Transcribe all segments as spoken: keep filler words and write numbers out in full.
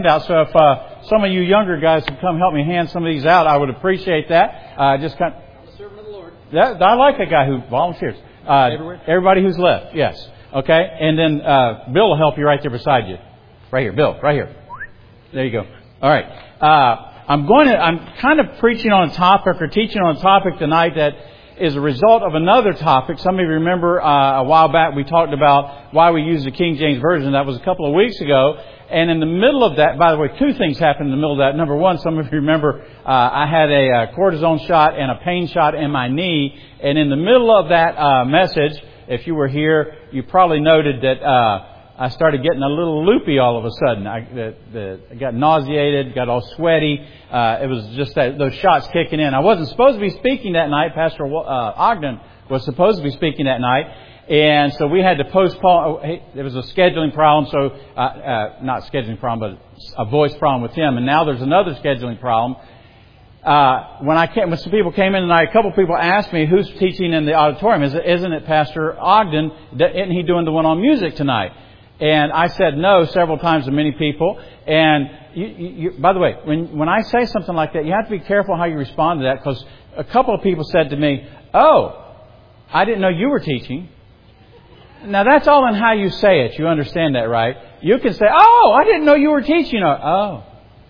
out. So if uh, some of you younger guys could come help me hand some of these out, I would appreciate that. Uh, just kind of, I'm a servant of the Lord. That, I like a guy who volunteers. Uh, Everywhere? Everybody who's left, yes. Okay, and then uh, Bill will help you right there beside you. Right here, Bill, right here. There you go. All right. Uh, I'm going to. I'm kind of preaching on a topic or teaching on a topic tonight that is a result of another topic. Some of you remember uh, a while back we talked about why we use the King James Version. That was a couple of weeks ago. And in the middle of that, by the way, two things happened in the middle of that. Number one, some of you remember uh, I had a, a cortisone shot and a pain shot in my knee. And in the middle of that uh, message, if you were here, you probably noted that uh, I started getting a little loopy all of a sudden. I, the, the, I got nauseated, got all sweaty. Uh, it was just that those shots kicking in. I wasn't supposed to be speaking that night. Pastor uh, Ogden was supposed to be speaking that night. And so we had to postpone. There was a scheduling problem, so uh, uh, not scheduling problem, but a voice problem with him. And now there's another scheduling problem. Uh, when I came, when some people came in tonight, a couple of people asked me, "Who's teaching in the auditorium? Is it, isn't it Pastor Ogden? Isn't he doing the one on music tonight?" And I said no several times to many people. And you, you, you, by the way, when when I say something like that, you have to be careful how you respond to that, because a couple of people said to me, "Oh, I didn't know you were teaching." Now, that's all in how you say it. You understand that, right? You can say, "Oh, I didn't know you were teaching." Or, "Oh,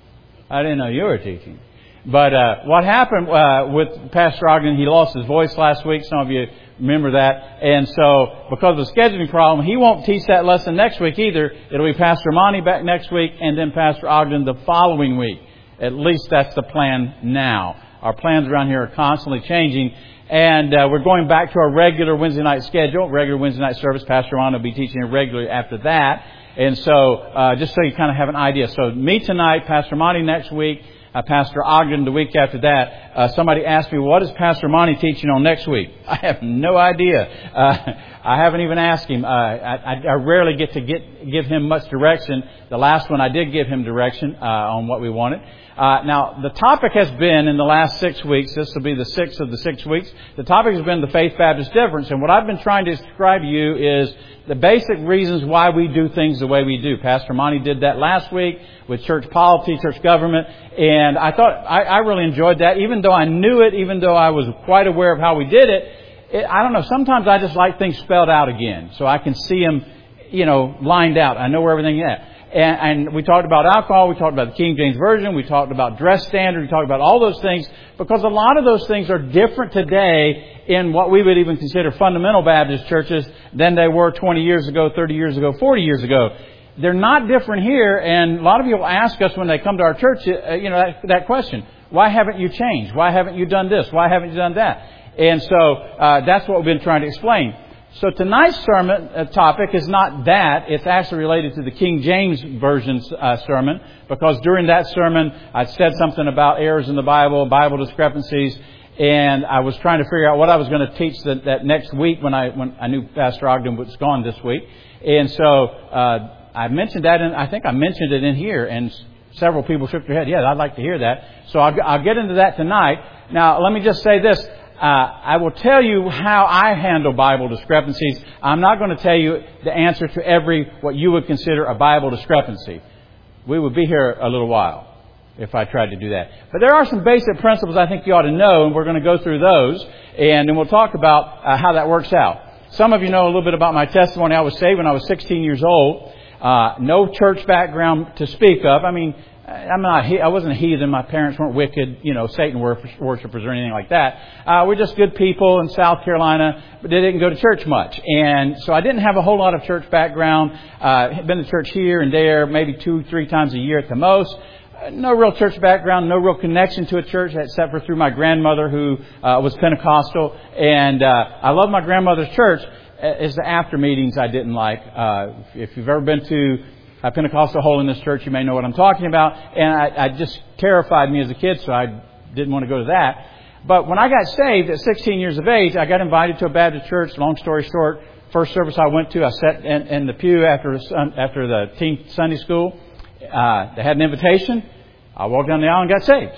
I didn't know you were teaching." But uh, what happened uh, with Pastor Ogden, he lost his voice last week. Some of you remember that. And so, because of the scheduling problem, he won't teach that lesson next week either. It'll be Pastor Monty back next week and then Pastor Ogden the following week. At least that's the plan now. Our plans around here are constantly changing. And uh, we're going back to our regular Wednesday night schedule, regular Wednesday night service. Pastor Ron will be teaching regularly after that. And so, uh, just so you kind of have an idea. So, me tonight, Pastor Monty next week, uh, Pastor Ogden the week after that. Uh, somebody asked me, "What is Pastor Monty teaching on next week?" I have no idea. Uh, I haven't even asked him. Uh, I, I rarely get to get give him much direction. The last one I did give him direction uh, on what we wanted. Uh, now, the topic has been in the last six weeks, this will be the sixth of the six weeks, the topic has been the Faith Baptist difference. And what I've been trying to describe to you is the basic reasons why we do things the way we do. Pastor Monty did that last week with church polity, church government. And I thought, I, I really enjoyed that. Even though I knew it, even though I was quite aware of how we did it, it, I don't know, sometimes I just like things spelled out again. So I can see them, you know, lined out. I know where everything is at. And, and we talked about alcohol, we talked about the King James Version, we talked about dress standard, we talked about all those things, because a lot of those things are different today in what we would even consider fundamental Baptist churches than they were twenty years ago, thirty years ago, forty years ago. They're not different here, and a lot of people ask us when they come to our church, uh, you know, that, that question, "Why haven't you changed? Why haven't you done this? Why haven't you done that?" And so uh, that's what we've been trying to explain. So tonight's sermon uh, topic is not that. It's actually related to the King James Version uh, sermon, because during that sermon I said something about errors in the Bible, Bible discrepancies, and I was trying to figure out what I was going to teach that, that next week when I when I knew Pastor Ogden was gone this week. And so uh, I mentioned that, and I think I mentioned it in here, and several people shook their head. Yeah, I'd like to hear that. So I'll, I'll get into that tonight. Now, let me just say this. Uh, I will tell you how I handle Bible discrepancies. I'm not going to tell you the answer to every, what you would consider a Bible discrepancy. We would be here a little while if I tried to do that. But there are some basic principles I think you ought to know, and we're going to go through those, and then we'll talk about uh, how that works out. Some of you know a little bit about my testimony. I was saved when I was sixteen years old. Uh, no church background to speak of. I mean, I'm not, I wasn't a heathen. My parents weren't wicked, you know, Satan worshippers or anything like that. Uh, we're just good people in South Carolina, but they didn't go to church much. And so I didn't have a whole lot of church background. Uh, been to church here and there, maybe two, three times a year at the most. Uh, no real church background, no real connection to a church, except for through my grandmother, who uh, was Pentecostal. And uh, I love my grandmother's church. It's the after meetings I didn't like. Uh, if you've ever been to a Pentecostal Holiness Church, you may know what I'm talking about. And I, I just terrified me as a kid, so I didn't want to go to that. But when I got saved at sixteen years of age, I got invited to a Baptist church. Long story short, first service I went to, I sat in, in the pew after after the teen Sunday school. Uh, they had an invitation. I walked down the aisle and got saved.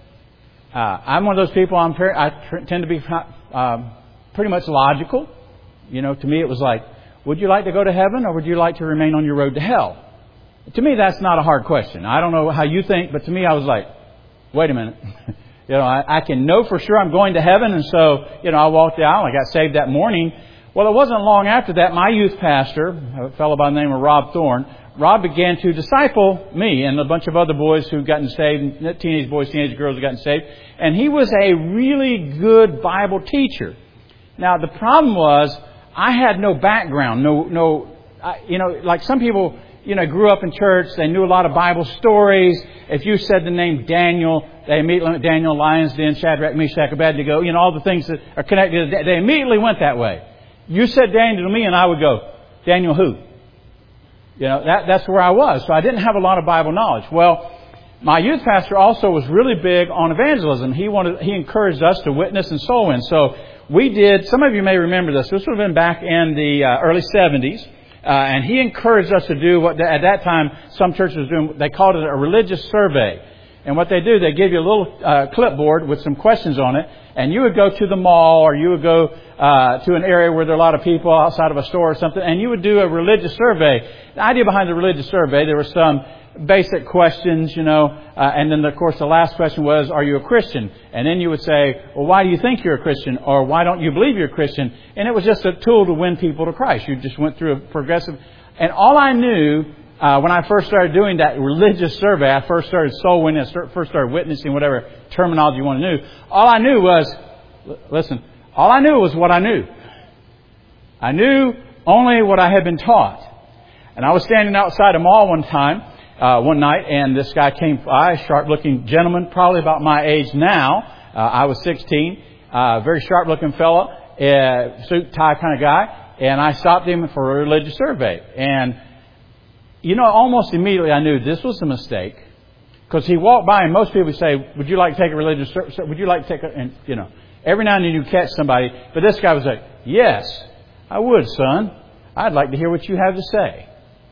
Uh, I'm one of those people, I'm, I tend to be uh, pretty much logical. You know, to me it was like, would you like to go to heaven or would you like to remain on your road to hell? To me, that's not a hard question. I don't know how you think, but to me, I was like, wait a minute. you know, I, I can know for sure I'm going to heaven. And so, you know, I walked the aisle. I got saved that morning. Well, it wasn't long after that, my youth pastor, a fellow by the name of Rob Thorne, Rob began to disciple me and a bunch of other boys who'd gotten saved, teenage boys, teenage girls who'd gotten saved. And he was a really good Bible teacher. Now, the problem was I had no background, no, no, I, you know, like some people, you know, grew up in church. They knew a lot of Bible stories. If you said the name Daniel, they immediately went Daniel, Lions Den, Shadrach, Meshach, Abednego, you know, all the things that are connected. They immediately went that way. You said Daniel to me and I would go, Daniel who? You know, that, that's where I was. So I didn't have a lot of Bible knowledge. Well, my youth pastor also was really big on evangelism. He wanted, he encouraged us to witness and soul win. So we did, some of you may remember this. This would have been back in the uh, early seventies. Uh, and he encouraged us to do what, at that time, some churches were doing. They called it a religious survey. And what they do, they give you a little uh, clipboard with some questions on it. And you would go to the mall or you would go uh, to an area where there are a lot of people outside of a store or something. And you would do a religious survey. The idea behind the religious survey, there were some basic questions, you know. Uh, and then, of course, the last question was, are you a Christian? And then you would say, well, why do you think you're a Christian? Or why don't you believe you're a Christian? And it was just a tool to win people to Christ. You just went through a progressive. And all I knew uh, when I first started doing that religious survey, I first started soul winning, I first started witnessing, whatever terminology you want to know. All I knew was, listen, all I knew was what I knew. I knew only what I had been taught. And I was standing outside a mall one time. Uh, one night, and this guy came by, a sharp-looking gentleman, probably about my age now. Uh, I was sixteen. Uh, very sharp-looking fellow, uh, suit, tie kind of guy. And I stopped him for a religious survey. And, you know, almost immediately I knew this was a mistake. Because he walked by, and most people say, would you like to take a religious survey? Would you like to take a, and, you know, every now and then you catch somebody. But this guy was like, yes, I would, son. I'd like to hear what you have to say.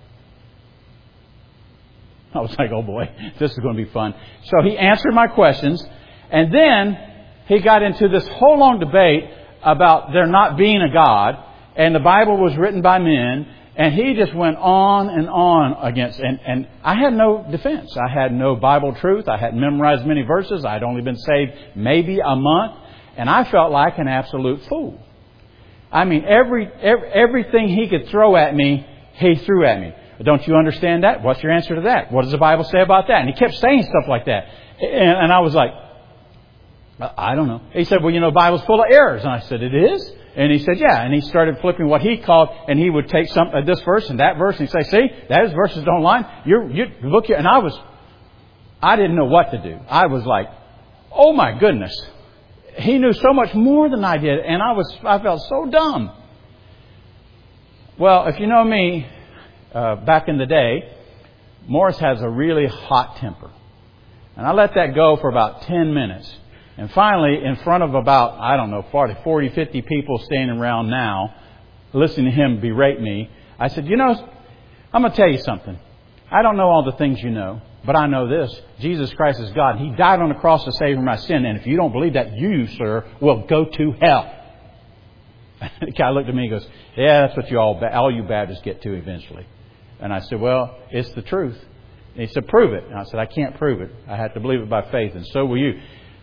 I was like, oh boy, this is going to be fun. So he answered my questions. And then he got into this whole long debate about there not being a God. And the Bible was written by men. And he just went on and on against. And, and I had no defense. I had no Bible truth. I hadn't memorized many verses. I'd only been saved maybe a month. And I felt like an absolute fool. I mean, every, every everything he could throw at me, he threw at me. Don't you understand that? What's your answer to that? What does the Bible say about that? And he kept saying stuff like that. And, and I was like, I don't know. He said, well, you know, the Bible's full of errors. And I said, it is? And he said, yeah. And he started flipping what he called, and he would take some uh, this verse and that verse and he'd say, see, those verses don't line. You're, you look here. And I was, I didn't know what to do. I was like, oh my goodness. He knew so much more than I did. And I was, I felt so dumb. Well, if you know me, Uh, back in the day, Morris has a really hot temper. And I let that go for about ten minutes. And finally, in front of about, I don't know, forty, forty, fifty people standing around now, listening to him berate me, I said, you know, I'm going to tell you something. I don't know all the things you know, but I know this. Jesus Christ is God. He died on the cross to save my sin. And if you don't believe that, you, sir, will go to hell. The guy looked at me and goes, yeah, that's what you all, all you Baptists get to eventually. And I said, well, it's the truth. And he said, prove it. And I said, I can't prove it. I have to believe it by faith. And so will you.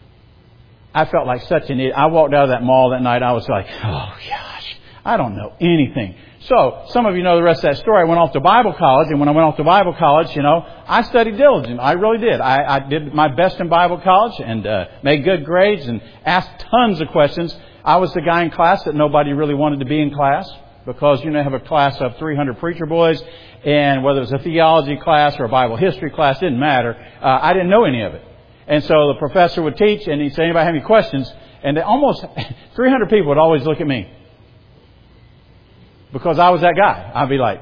I felt like such an idiot. I walked out of that mall that night. I was like, oh, gosh, I don't know anything. So some of you know the rest of that story. I went off to Bible college. And when I went off to Bible college, you know, I studied diligently. I really did. I, I did my best in Bible college and uh, made good grades and asked tons of questions. I was the guy in class that nobody really wanted to be in class. Because, you know, I have a class of three hundred preacher boys, and whether it was a theology class or a Bible history class, didn't matter. Uh, I didn't know any of it. And so the professor would teach, and he'd say, anybody have any questions? And they almost three hundred people would always look at me. Because I was that guy. I'd be like,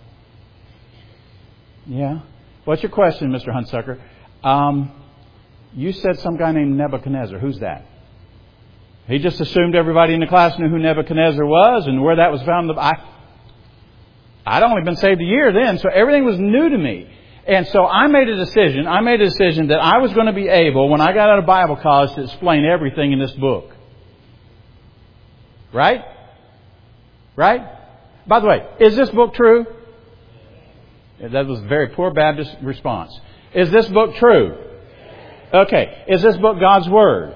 yeah, what's your question, Mister Hunsucker? Um, you said some guy named Nebuchadnezzar. Who's that? He just assumed everybody in the class knew who Nebuchadnezzar was and where that was found. I, I'd only been saved a year then, so everything was new to me. And so I made a decision. I made a decision that I was going to be able, when I got out of Bible college, to explain everything in this book. Right? Right? By the way, is this book true? That was a very poor Baptist response. Is this book true? Okay. Is this book God's Word?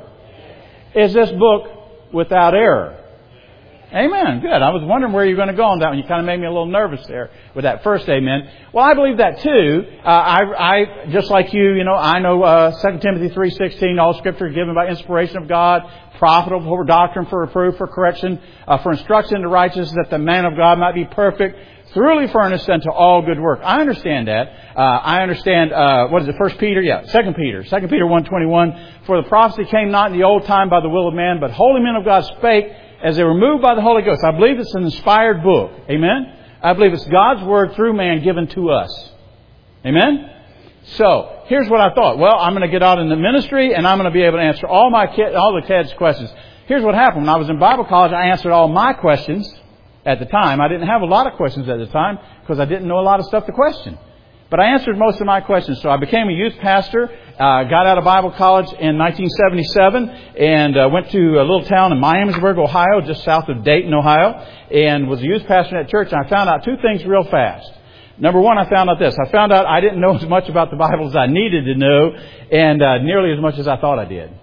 Is this book without error? Amen. Good. I was wondering where you were going to go on that one. You kind of made me a little nervous there with that first amen. Well, I believe that too. Uh, I, I, just like you, you know, I know uh, Second Timothy three sixteen, all Scripture is given by inspiration of God, profitable for doctrine, for reproof, for correction, uh, for instruction into righteousness, that the man of God might be perfect, thoroughly furnished unto all good work. I understand that. Uh, I understand, uh, what is it, First Peter? Yeah, Second Peter. Second Peter one twenty-one. For the prophecy came not in the old time by the will of man, but holy men of God spake as they were moved by the Holy Ghost. I believe it's an inspired book. Amen? I believe it's God's Word through man given to us. Amen? So, here's what I thought. Well, I'm going to get out in the ministry and I'm going to be able to answer all my kid, all the kids' questions. Here's what happened. When I was in Bible college, I answered all my questions at the time. I didn't have a lot of questions at the time because I didn't know a lot of stuff to question. But I answered most of my questions. So I became a youth pastor, uh, got out of Bible college in nineteen seventy-seven, and uh, went to a little town in Miamisburg, Ohio, just south of Dayton, Ohio, and was a youth pastor in that church. And I found out two things real fast. Number one, I found out this. I found out I didn't know as much about the Bible as I needed to know, and uh, nearly as much as I thought I did.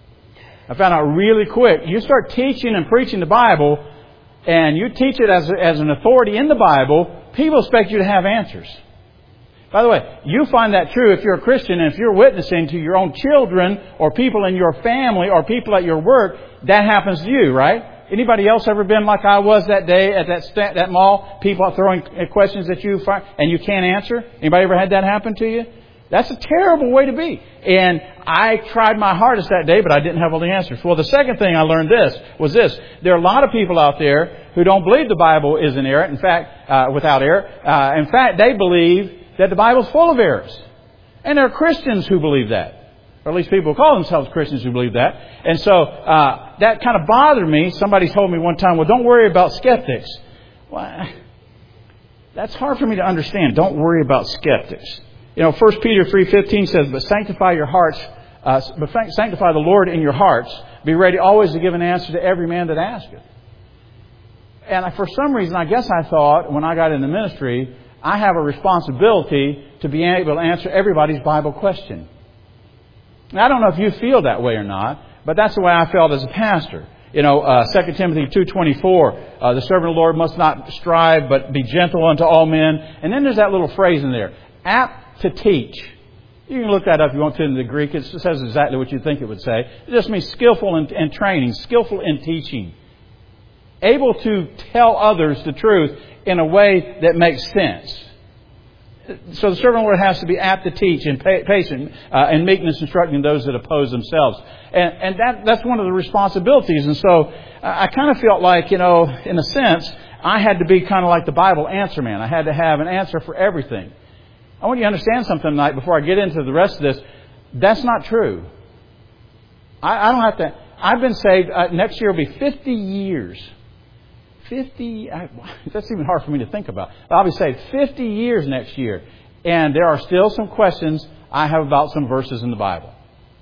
I found out really quick. You start teaching and preaching the Bible, and you teach it as, as an authority in the Bible, people expect you to have answers. By the way, you find that true if you're a Christian and if you're witnessing to your own children or people in your family or people at your work, that happens to you, right? Anybody else ever been like I was that day at that st- that mall? People are throwing questions at you and you can't answer? Anybody ever had that happen to you? That's a terrible way to be. And I tried my hardest that day, but I didn't have all the answers. Well, the second thing I learned this was this. There are a lot of people out there who don't believe the Bible is inerrant. In fact, uh, without error. Uh, in fact, they believe that the Bible's full of errors. And there are Christians who believe that. Or at least people who call themselves Christians who believe that. And so uh, that kind of bothered me. Somebody told me one time, well, don't worry about skeptics. Well, that's hard for me to understand. Don't worry about skeptics. You know, First Peter three fifteen says, but sanctify your hearts, uh, but sanctify the Lord in your hearts. Be ready always to give an answer to every man that asketh. And I, for some reason, I guess I thought when I got into ministry, I have a responsibility to be able to answer everybody's Bible question. Now, I don't know if you feel that way or not, but that's the way I felt as a pastor. You know, uh, Second Timothy two twenty-four, uh, the servant of the Lord must not strive, but be gentle unto all men. And then there's that little phrase in there, apt to teach. You can look that up if you want to in the Greek. It says exactly what you think it would say. It just means skillful in, in training, skillful in teaching. Able to tell others the truth in a way that makes sense. So the servant of the Lord has to be apt to teach and patient uh, and meekness, instructing those that oppose themselves. And, and that, that's one of the responsibilities. And so uh, I kind of felt like, you know, in a sense, I had to be kind of like the Bible answer man. I had to have an answer for everything. I want you to understand something tonight before I get into the rest of this. That's not true. I, I don't have to. I've been saved. Uh, next year will be fifty years. fifty, I, that's even hard for me to think about. I'll be saved fifty years next year. And there are still some questions I have about some verses in the Bible.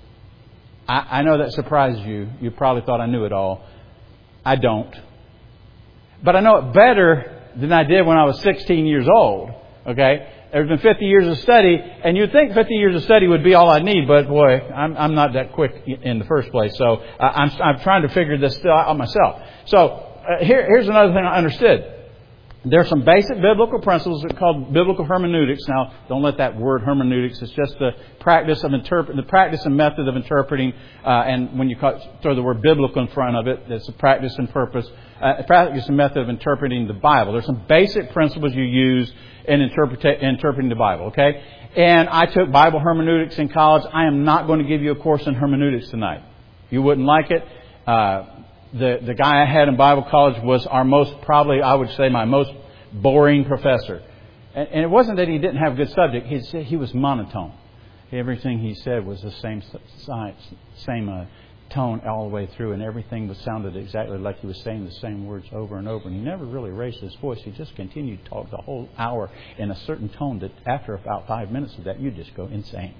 I, I know that surprised you. You probably thought I knew it all. I don't. But I know it better than I did when I was sixteen years old. Okay? There's been fifty years of study, and you'd think fifty years of study would be all I need, but boy, I'm, I'm not that quick in the first place. So I'm, I'm trying to figure this still out myself. So Uh, here, here's another thing I understood. There are some basic biblical principles called biblical hermeneutics. Now, don't let that word hermeneutics. It's just the practice of interpret, the practice and method of interpreting. Uh, and when you call, throw the word biblical in front of it, it's a practice and purpose, uh, practice and method of interpreting the Bible. There's some basic principles you use in interpret, interpreting the Bible. Okay, and I took Bible hermeneutics in college. I am not going to give you a course in hermeneutics tonight. You wouldn't like it. Uh, The the guy I had in Bible college was our most, probably I would say my most boring professor. And, and it wasn't that he didn't have a good subject. He he was monotone. Everything he said was the same same uh, tone all the way through, and everything was sounded exactly like he was saying the same words over and over. And he never really raised his voice. He just continued to talk the whole hour in a certain tone that after about five minutes of that, you just go insane.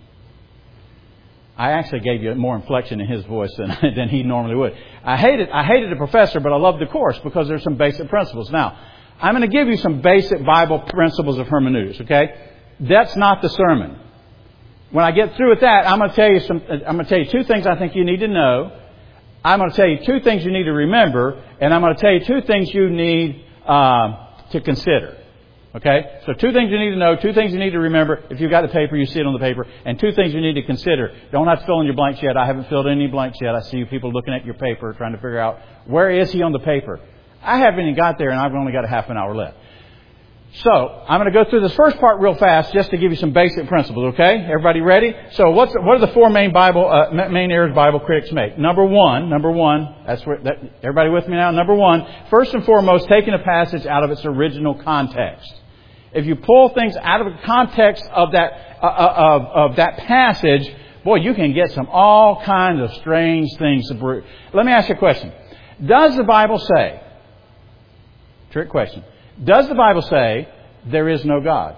I actually gave you more inflection in his voice than, than he normally would. I hated I hated the professor, but I loved the course because there's some basic principles. Now, I'm going to give you some basic Bible principles of hermeneutics, okay? That's not the sermon. When I get through with that, I'm going to tell you some, I'm going to tell you two things I think you need to know. I'm going to tell you two things you need to remember, and I'm going to tell you two things you need um, to consider. Okay? So two things you need to know, two things you need to remember. If you've got the paper, you see it on the paper. And two things you need to consider. Don't have to fill in your blanks yet. I haven't filled in any blanks yet. I see you people looking at your paper trying to figure out, where is he on the paper? I haven't even got there, and I've only got a half an hour left. So, I'm going to go through this first part real fast just to give you some basic principles, okay? Everybody ready? So, what's what are the four main Bible uh, main errors Bible critics make? Number one, number one, that's where that, everybody with me now? Number one, first and foremost, taking a passage out of its original context. If you pull things out of the context of that uh, of of that passage, boy, you can get some all kinds of strange things. Let me ask you a question. Does the Bible say, trick question, does the Bible say there is no God?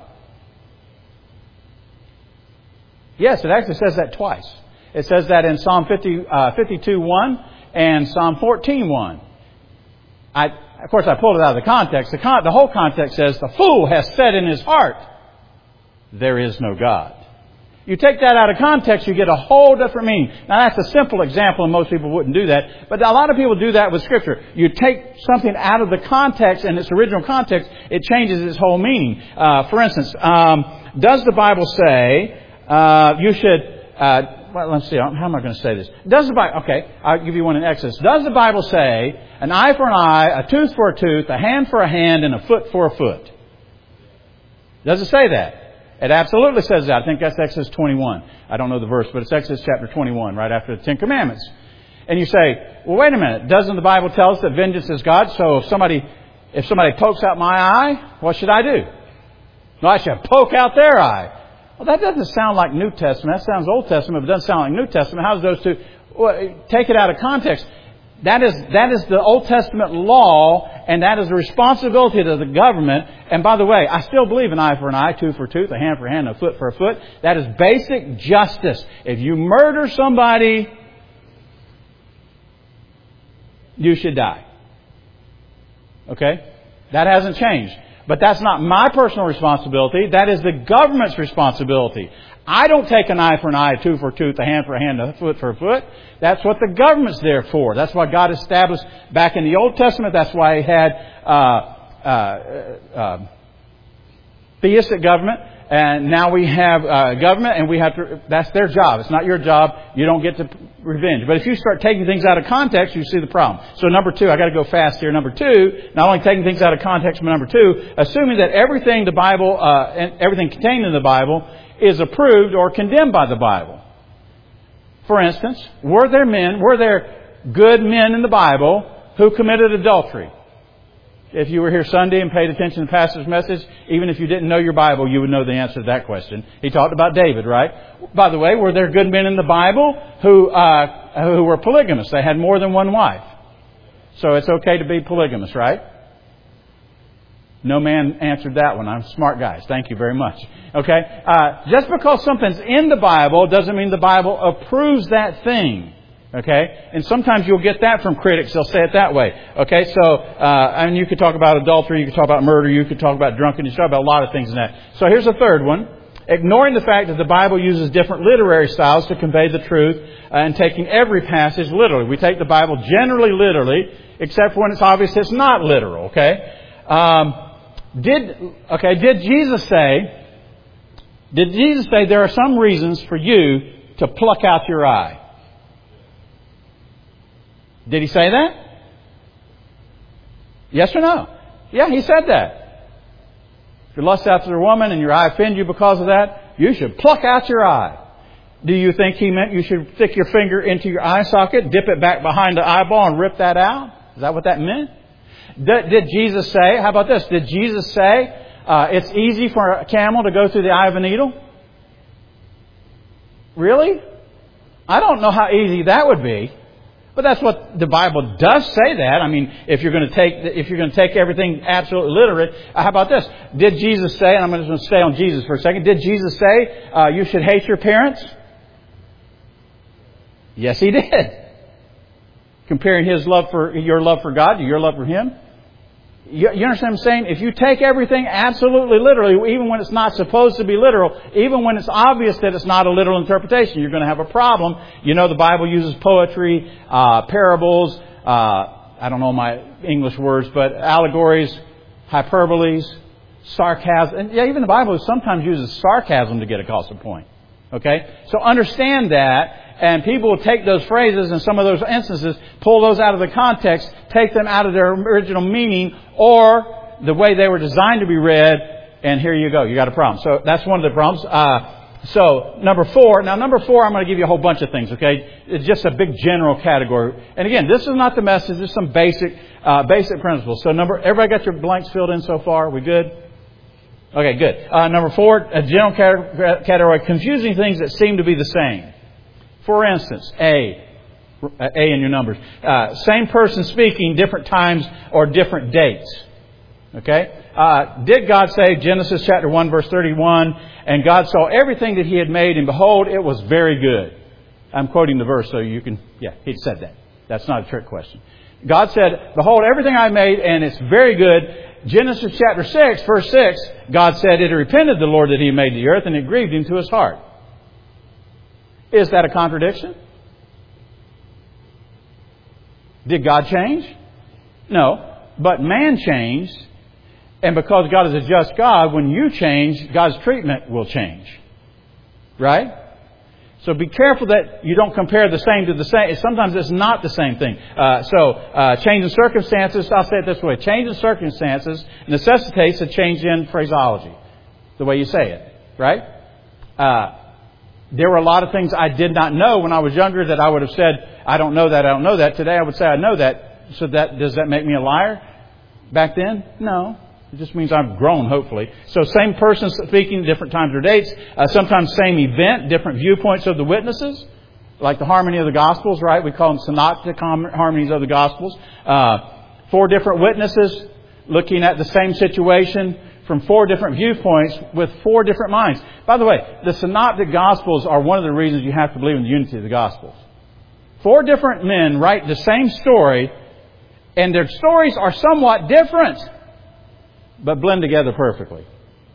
Yes, it actually says that twice. It says that in Psalm fifty, uh, fifty-two one and Psalm fourteen one. I, of course, I pulled it out of the context. The, con- the whole context says, the fool has said in his heart, there is no God. You take that out of context, you get a whole different meaning. Now, that's a simple example, and most people wouldn't do that. But a lot of people do that with Scripture. You take something out of the context, and its original context, it changes its whole meaning. Uh, for instance, um, does the Bible say uh, you should... Uh, well, let's see, how am I going to say this? Does the Bible... Okay, I'll give you one in Exodus. Does the Bible say an eye for an eye, a tooth for a tooth, a hand for a hand, and a foot for a foot? Does it say that? It absolutely says that. I think that's Exodus twenty-one. I don't know the verse, but it's Exodus chapter twenty-one, right after the Ten Commandments. And you say, well, wait a minute. Doesn't the Bible tell us that vengeance is God? So if somebody, if somebody pokes out my eye, what should I do? No, I should poke out their eye. Well, that doesn't sound like New Testament. That sounds Old Testament, but it doesn't sound like New Testament. How's those two? Well, take it out of context. That is, that is the Old Testament law, and that is the responsibility of the government. And by the way, I still believe an eye for an eye, tooth for a tooth, a hand for a hand, a foot for a foot. That is basic justice. If you murder somebody, you should die. Okay? That hasn't changed. But that's not my personal responsibility. That is the government's responsibility. I don't take an eye for an eye, a tooth for a tooth, a hand for a hand, a foot for a foot. That's what the government's there for. That's what God established back in the Old Testament. That's why He had uh, uh, uh, theistic government. And now we have uh, government, and we have to. That's their job. It's not your job. You don't get to revenge. But if you start taking things out of context, you see the problem. So number two, I got to go fast here. Number two, not only taking things out of context, but number two, assuming that everything the Bible uh, and everything contained in the Bible is approved or condemned by the Bible. For instance, were there men, were there good men in the Bible who committed adultery? If you were here Sunday and paid attention to the pastor's message, even if you didn't know your Bible, you would know the answer to that question. He talked about David, right? By the way, were there good men in the Bible who uh, who were polygamous? They had more than one wife. So it's okay to be polygamous, right? No man answered that one. I'm smart guys. Thank you very much. Okay? Uh, just because something's in the Bible doesn't mean the Bible approves that thing. Okay? And sometimes you'll get that from critics. They'll say it that way. Okay? So, uh, I mean, you could talk about adultery, you could talk about murder, you could talk about drunkenness, you could talk about a lot of things in that. So here's the third one. Ignoring the fact that the Bible uses different literary styles to convey the truth uh, and taking every passage literally. We take the Bible generally literally, except for when it's obvious it's not literal. Okay? Um, did, okay, did Jesus say, did Jesus say there are some reasons for you to pluck out your eye? Did He say that? Yes or no? Yeah, He said that. If you lust after a woman and your eye offends you because of that, you should pluck out your eye. Do you think He meant you should stick your finger into your eye socket, dip it back behind the eyeball and rip that out? Is that what that meant? Did, did Jesus say, how about this? Did Jesus say uh, it's easy for a camel to go through the eye of a needle? Really? I don't know how easy that would be. But that's what the Bible does say that. I mean, if you're going to take if you're going to take everything absolutely literally, uh, how about this? Did Jesus say, and I'm just going to stay on Jesus for a second, did Jesus say uh, you should hate your parents? Yes, He did. Comparing His love for your love for God to your love for Him. You, you understand what I'm saying? If you take everything absolutely literally, even when it's not supposed to be literal, even when it's obvious that it's not a literal interpretation, you're going to have a problem. You know, the Bible uses poetry, uh, parables, uh, I don't know my English words, but allegories, hyperboles, sarcasm. And yeah, even the Bible sometimes uses sarcasm to get across a point. Okay? So understand that. And people will take those phrases and some of those instances, pull those out of the context, take them out of their original meaning or the way they were designed to be read, and here you go. You got a problem. So that's one of the problems. Uh, so number four. Now number four, I'm going to give you a whole bunch of things, okay? It's just a big general category. And again, this is not the message. This is some basic, uh, basic principles. So number, everybody got your blanks filled in so far? We good? Okay, good. Uh, number four, a general category, confusing things that seem to be the same. For instance, A, A in your numbers. Uh, same person speaking, different times or different dates. Okay? Uh, did God say, Genesis chapter one, verse thirty-one, and God saw everything that He had made, and behold, it was very good. I'm quoting the verse so you can, yeah, He said that. That's not a trick question. God said, behold, everything I made, and it's very good. Genesis chapter six, verse six, God said, it repented the Lord that He made the earth, and it grieved Him to His heart. Is that a contradiction? Did God change? No. But man changed. And because God is a just God, when you change, God's treatment will change. Right? So be careful that you don't compare the same to the same. Sometimes it's not the same thing. Uh, so uh, change in circumstances, I'll say it this way. Change in circumstances necessitates a change in phraseology. The way you say it. Right? Uh, There were a lot of things I did not know when I was younger that I would have said, I don't know that, I don't know that. Today I would say I know that. So that does that make me a liar? Back then? No. It just means I've grown, hopefully. So same person speaking, different times or dates. Uh, sometimes same event, different viewpoints of the witnesses. Like the harmony of the Gospels, right? We call them synoptic harmonies of the Gospels. Uh, four different witnesses looking at the same situation from four different viewpoints with four different minds. By the way, the Synoptic Gospels are one of the reasons you have to believe in the unity of the Gospels. Four different men write the same story, and their stories are somewhat different, but blend together perfectly.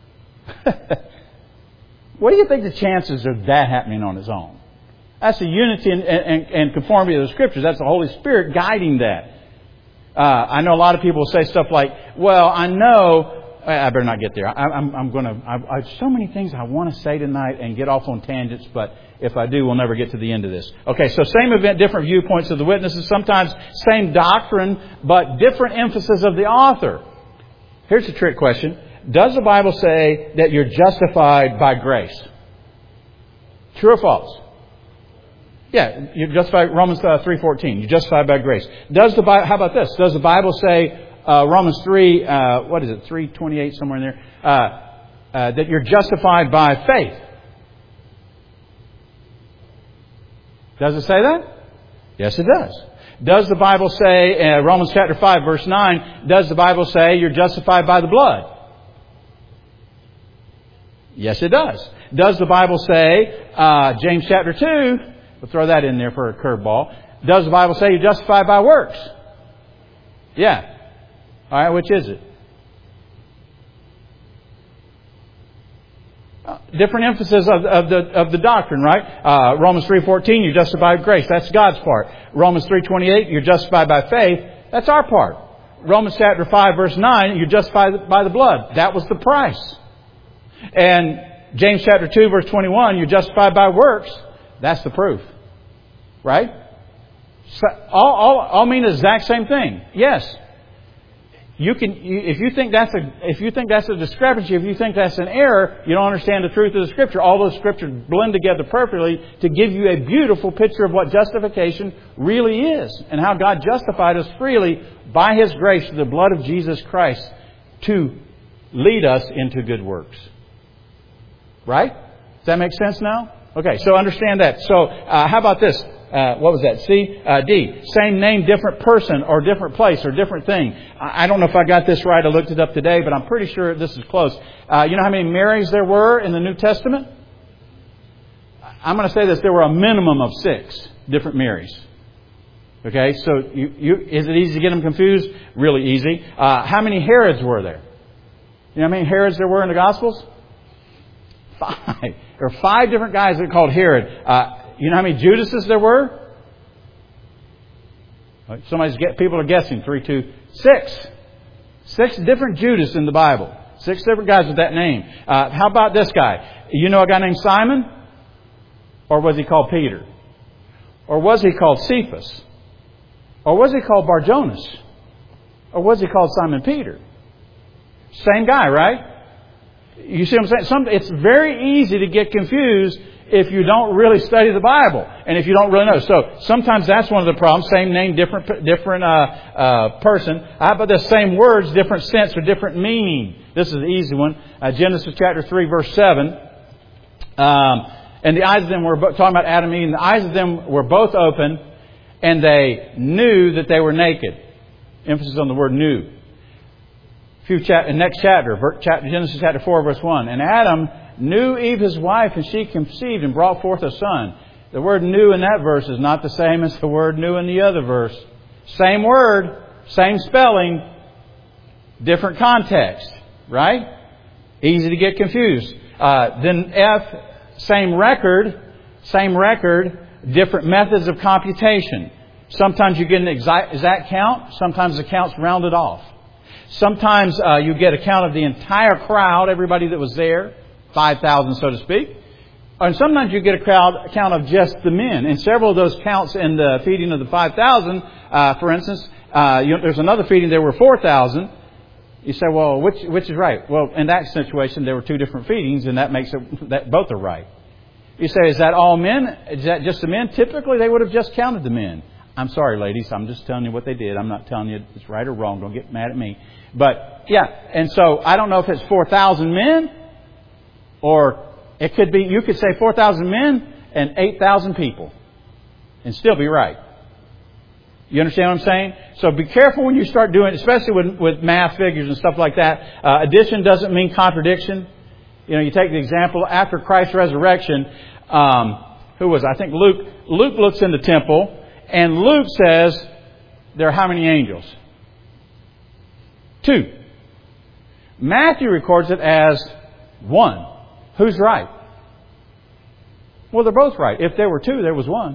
What do you think the chances of that happening on its own? That's the unity and, and, and conformity of the Scriptures. That's the Holy Spirit guiding that. Uh, I know a lot of people say stuff like, well, I know... I better not get there. I, I'm, I'm going to... I have so many things I want to say tonight and get off on tangents, but if I do, we'll never get to the end of this. Okay, so same event, different viewpoints of the witnesses. Sometimes same doctrine, but different emphasis of the author. Here's a trick question. Does the Bible say that you're justified by grace? True or false? Yeah, you're justified. Romans uh, three fourteen. You're justified by grace. Does the Bible? How about this? Does the Bible say uh, Romans three? Uh, what is it? three twenty-eight somewhere in there. Uh, uh, that you're justified by faith. Does it say that? Yes, it does. Does the Bible say uh, Romans chapter five verse nine? Does the Bible say you're justified by the blood? Yes, it does. Does the Bible say uh, James chapter two? We'll throw that in there for a curveball. Does the Bible say you're justified by works? Yeah. All right, which is it? Uh, different emphasis of, of the of the doctrine, right? Uh, Romans three fourteen, you're justified by grace. That's God's part. Romans three twenty-eight, you're justified by faith. That's our part. Romans chapter five verse nine, you're justified by the blood. That was the price. And James chapter two verse twenty-one, you're justified by works. That's the proof. Right? So all, all, all mean the exact same thing. Yes. You can, you, if you think that's a, if you think that's a discrepancy, if you think that's an error, you don't understand the truth of the Scripture. All those Scriptures blend together perfectly to give you a beautiful picture of what justification really is and how God justified us freely by His grace through the blood of Jesus Christ to lead us into good works. Right? Does that make sense now? Okay, so understand that. So, uh, how about this? Uh, what was that? C? Uh, D. Same name, different person or different place or different thing. I, I don't know if I got this right. I looked it up today, but I'm pretty sure this is close. Uh, you know how many Marys there were in the New Testament? I'm going to say this. There were a minimum of six different Marys. Okay, so you, you, is it easy to get them confused? Really easy. Uh, how many Herods were there? You know how many Herods there were in the Gospels? Five. There are five different guys that are called Herod. Uh, you know how many Judases there were? Somebody's get, people are guessing. Three, two, six. Six different Judas in the Bible. Six different guys with that name. Uh, how about this guy? You know a guy named Simon? Or was he called Peter? Or was he called Cephas? Or was he called Bar-Jonas? Or was he called Simon Peter? Same guy, right? You see what I'm saying? Some, it's very easy to get confused if you don't really study the Bible and if you don't really know. So sometimes that's one of the problems. Same name, different different uh, uh, person. How about the same words, different sense or different meaning? This is the easy one. Uh, Genesis chapter three, verse seven. Um, and the eyes of them were talking about Adam and Eve. And the eyes of them were both open, and they knew that they were naked. Emphasis on the word "knew." Few chap- next chapter, Genesis chapter four, verse one. And Adam knew Eve his wife, and she conceived and brought forth a son. The word "knew" in that verse is not the same as the word "knew" in the other verse. Same word, same spelling, different context. Right? Easy to get confused. Uh, then F, same record, same record, different methods of computation. Sometimes you get an exact, exact count. Sometimes the count's rounded off. Sometimes uh, you get a count of the entire crowd, everybody that was there, five thousand so to speak. And sometimes you get a crowd a count of just the men. And several of those counts in the feeding of the five thousand, uh, for instance, uh, you know, there's another feeding there were four thousand. You say, well, which which is right? Well, in that situation, there were two different feedings, and that makes it that both are right. You say, is that all men? Is that just the men? Typically, they would have just counted the men. I'm sorry, ladies. I'm just telling you what they did. I'm not telling you it's right or wrong. Don't get mad at me. But, yeah. And so, I don't know if it's four thousand men, or it could be, you could say four thousand men and eight thousand people, and still be right. You understand what I'm saying? So be careful when you start doing, especially with, with math figures and stuff like that. Uh, addition doesn't mean contradiction. You know, you take the example after Christ's resurrection. Um, who was it? I think Luke. Luke looks in the temple, and Luke says there are how many angels? Two. Matthew records it as one. Who's right? Well, they're both right. If there were two, there was one.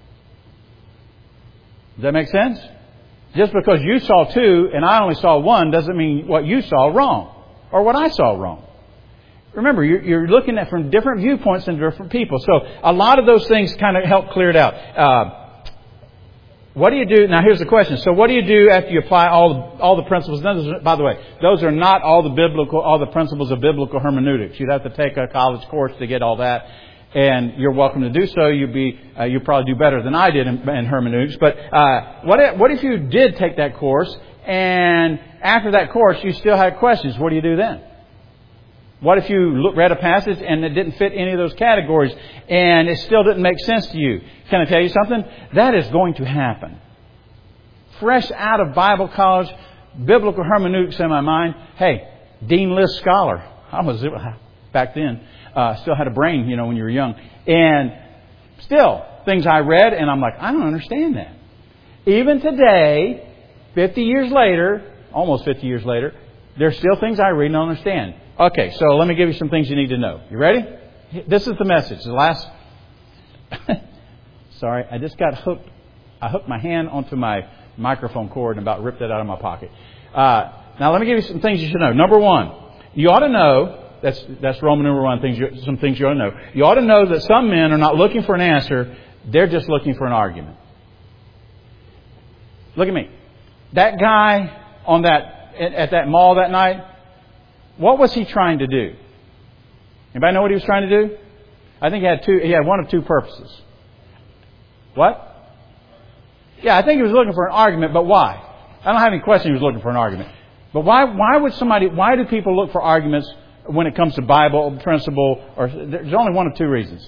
Does that make sense? Just because you saw two and I only saw one doesn't mean what you saw wrong or what I saw wrong. Remember, you're looking at from different viewpoints and different people. So a lot of those things kind of help clear it out. Uh, what do you do? Now, here's the question. So what do you do after you apply all the, all the principles? Those, by the way, those are not all the biblical, all the principles of biblical hermeneutics. You'd have to take a college course to get all that. And you're welcome to do so. You'd be, uh, you probably do better than I did in, in hermeneutics. But uh, what if, what if you did take that course, and after that course you still had questions? What do you do then? What if you look, read a passage and it didn't fit any of those categories, and it still didn't make sense to you? Can I tell you something? That is going to happen. Fresh out of Bible college, biblical hermeneutics in my mind. Hey, Dean List scholar. I was back then. Uh, still had a brain, you know, when you were young. And still, things I read, and I'm like, I don't understand that. Even today, fifty years later, almost fifty years later, there's still things I read and don't understand. Okay, so let me give you some things you need to know. You ready? This is the message. The last... Sorry, I just got hooked. I hooked my hand onto my microphone cord and about ripped it out of my pocket. Uh, now, let me give you some things you should know. Number one, you ought to know... That's that's Roman number one. Things you, some things you ought to know. You ought to know that some men are not looking for an answer; they're just looking for an argument. Look at me. That guy on that at that mall that night. What was he trying to do? Anybody know what he was trying to do? I think he had two. He had one of two purposes. What? Yeah, I think he was looking for an argument. But why? I don't have any question. He was looking for an argument. But why? Why would somebody? Why do people look for arguments? When it comes to Bible principle, or there's only one of two reasons.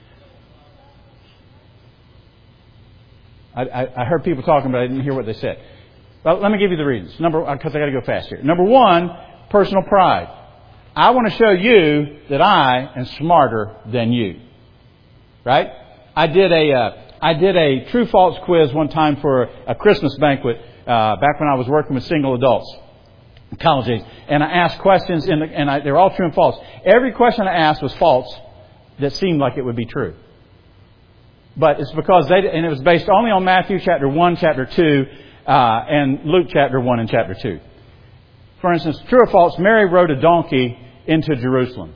I, I, I heard people talking, but I didn't hear what they said. Well, let me give you the reasons. Number, because I got to go fast here. Number one, personal pride. I want to show you that I am smarter than you. Right? I did a uh, I did a true-false quiz one time for a Christmas banquet uh, back when I was working with single adults, college age. And I asked questions, in the, and I, they were all true and false. Every question I asked was false that seemed like it would be true. But it's because they, and it was based only on Matthew chapter one, chapter two, uh, and Luke chapter one and chapter two. For instance, true or false, Mary rode a donkey into Jerusalem.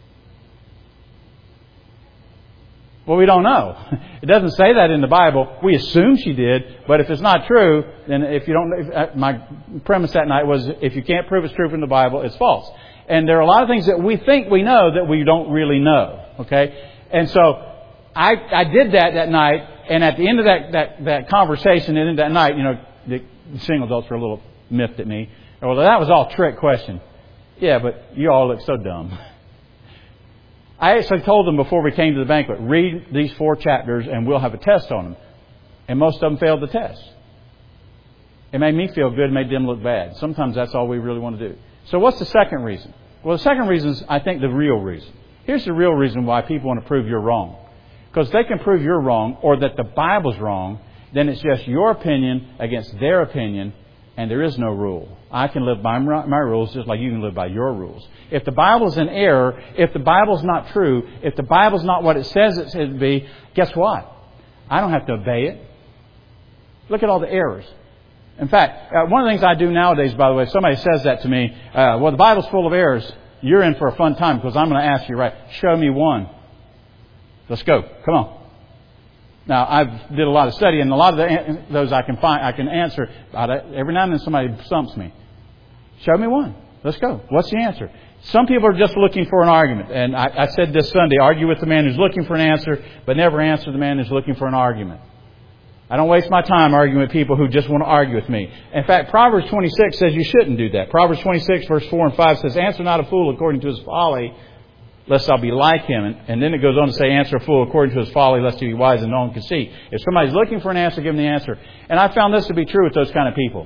Well, we don't know. It doesn't say that in the Bible. We assume she did, but if it's not true, then if you don't, if, uh, my premise that night was if you can't prove it's true from the Bible, it's false. And there are a lot of things that we think we know that we don't really know. Okay, and so I I did that that night, and at the end of that that that conversation, and in that night, you know, the single adults were a little miffed at me. Well, that was all trick question. Yeah, but you all look so dumb. I actually told them before we came to the banquet, read these four chapters and we'll have a test on them. And most of them failed the test. It made me feel good, made them look bad. Sometimes that's all we really want to do. So what's the second reason? Well, the second reason is, I think, the real reason. Here's the real reason why people want to prove you're wrong. Because they can prove you're wrong or that the Bible's wrong, then it's just your opinion against their opinion, and there is no rule. I can live by my rules just like you can live by your rules. If the Bible's in error, if the Bible's not true, if the Bible's not what it says it should be, guess what? I don't have to obey it. Look at all the errors. In fact, uh, one of the things I do nowadays, by the way, if somebody says that to me, uh, well, the Bible's full of errors, you're in for a fun time because I'm going to ask you, right, show me one. Let's go. Come on. Now, I've did a lot of study, and a lot of the, those I can find, I can answer. Every now and then somebody stumps me. Show me one. Let's go. What's the answer? Some people are just looking for an argument. And I, I said this Sunday, argue with the man who's looking for an answer, but never answer the man who's looking for an argument. I don't waste my time arguing with people who just want to argue with me. In fact, Proverbs twenty-six says you shouldn't do that. Proverbs twenty-six, verse four and five says, answer not a fool according to his folly, lest I'll be like him. And, and then it goes on to say, answer a fool according to his folly, lest he be wise and known conceit. If somebody's looking for an answer, give them the answer. And I found this to be true with those kind of people.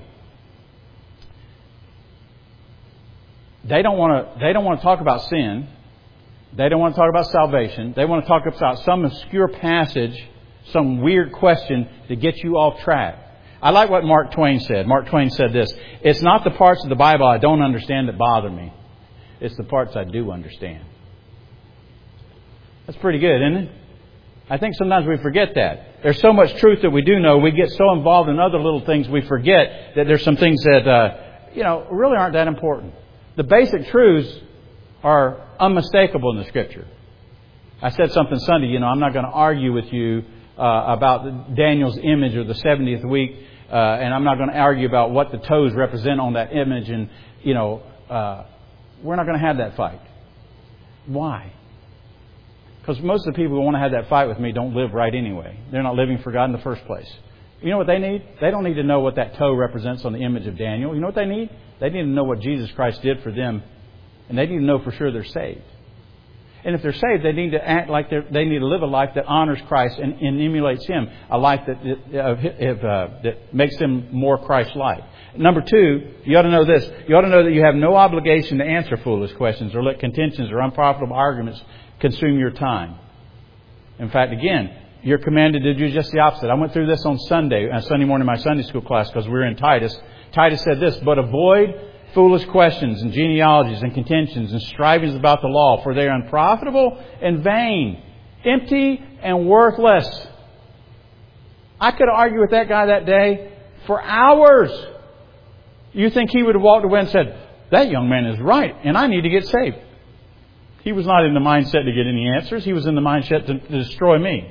They don't want to, they don't want to talk about sin. They don't want to talk about salvation. They want to talk about some obscure passage, some weird question to get you off track. I like what Mark Twain said. Mark Twain said this, it's not the parts of the Bible I don't understand that bother me. It's the parts I do understand. That's pretty good, isn't it? I think sometimes we forget that. There's so much truth that we do know. We get so involved in other little things we forget that there's some things that, uh, you know, really aren't that important. The basic truths are unmistakable in the Scripture. I said something Sunday, you know, I'm not going to argue with you uh, about Daniel's image or the seventieth week, uh, and I'm not going to argue about what the toes represent on that image, and, you know, uh, we're not going to have that fight. Why? Because most of the people who want to have that fight with me don't live right anyway. They're not living for God in the first place. You know what they need? They don't need to know what that toe represents on the image of Daniel. You know what they need? They need to know what Jesus Christ did for them. And they need to know for sure they're saved. And if they're saved, they need to act like they're, they need to live a life that honors Christ and, and emulates Him. A life that, uh, uh, that makes them more Christ-like. Number two, you ought to know this. You ought to know that you have no obligation to answer foolish questions or let contentions or unprofitable arguments consume your time. In fact, again, you're commanded to do just the opposite. I went through this on Sunday, uh, Sunday morning in my Sunday school class because we were in Titus. Titus said this, but avoid foolish questions and genealogies and contentions and strivings about the law, for they are unprofitable and vain, empty and worthless. I could argue with that guy that day for hours. You think he would have walked away and said, that young man is right and I need to get saved. He was not in the mindset to get any answers. He was in the mindset to, to destroy me.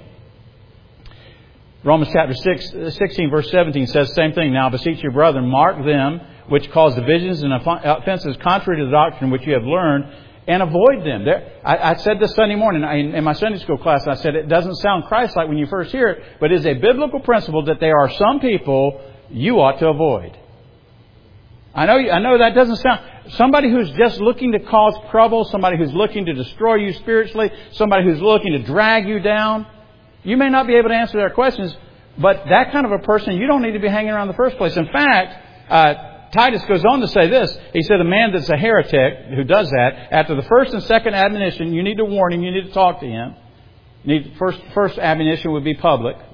Romans chapter six, sixteen, verse seventeen says the same thing. Now, beseech your brethren, mark them which cause divisions and offenses contrary to the doctrine which you have learned, and avoid them. There, I, I said this Sunday morning in, in my Sunday school class. I said it doesn't sound Christ-like when you first hear it, but it is a biblical principle that there are some people you ought to avoid. I know, I know that doesn't sound... Somebody who's just looking to cause trouble, somebody who's looking to destroy you spiritually, somebody who's looking to drag you down. You may not be able to answer their questions, but that kind of a person, you don't need to be hanging around in the first place. In fact, uh, Titus goes on to say this. He said a man that's a heretic who does that, after the first and second admonition, you need to warn him, you need to talk to him. You need, first, first admonition would be public.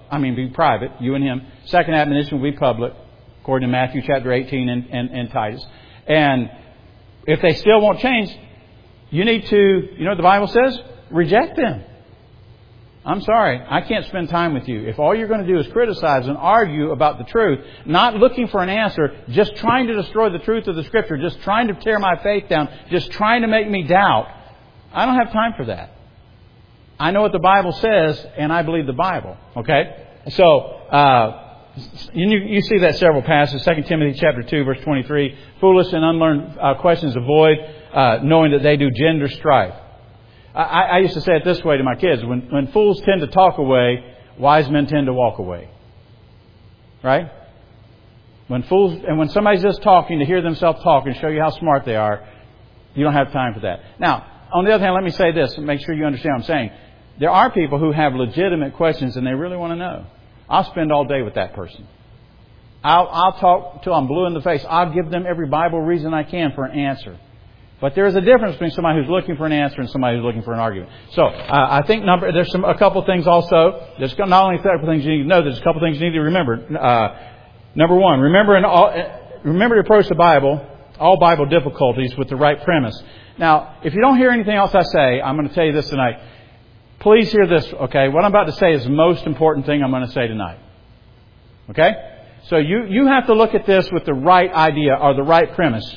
I mean, be private, you and him. Second admonition will be public, according to Matthew chapter eighteen and, and, and Titus. And if they still won't change, you need to, you know what the Bible says? Reject them. I'm sorry, I can't spend time with you. If all you're going to do is criticize and argue about the truth, not looking for an answer, just trying to destroy the truth of the Scripture, just trying to tear my faith down, just trying to make me doubt, I don't have time for that. I know what the Bible says, and I believe the Bible. Okay? So, uh, you, you see that several passages. Second Timothy chapter two, verse twenty-three. Foolish and unlearned uh, questions avoid, uh, knowing that they do gender strife. I, I used to say it this way to my kids. When, when fools tend to talk away, wise men tend to walk away. Right? When fools, and when somebody's just talking to hear themselves talk and show you how smart they are, you don't have time for that. Now, on the other hand, let me say this and make sure you understand what I'm saying. There are people who have legitimate questions and they really want to know. I'll spend all day with that person. I'll, I'll talk till I'm blue in the face. I'll give them every Bible reason I can for an answer. But there is a difference between somebody who's looking for an answer and somebody who's looking for an argument. So uh, I think number there's some a couple things also. There's not only a couple things you need to know. There's a couple things you need to remember. Uh, number one, remember and all, remember to approach the Bible, all Bible difficulties, with the right premise. Now, if you don't hear anything else I say, I'm going to tell you this tonight. Please hear this. Okay, what I'm about to say is the most important thing I'm going to say tonight. Okay, so you you have to look at this with the right idea or the right premise.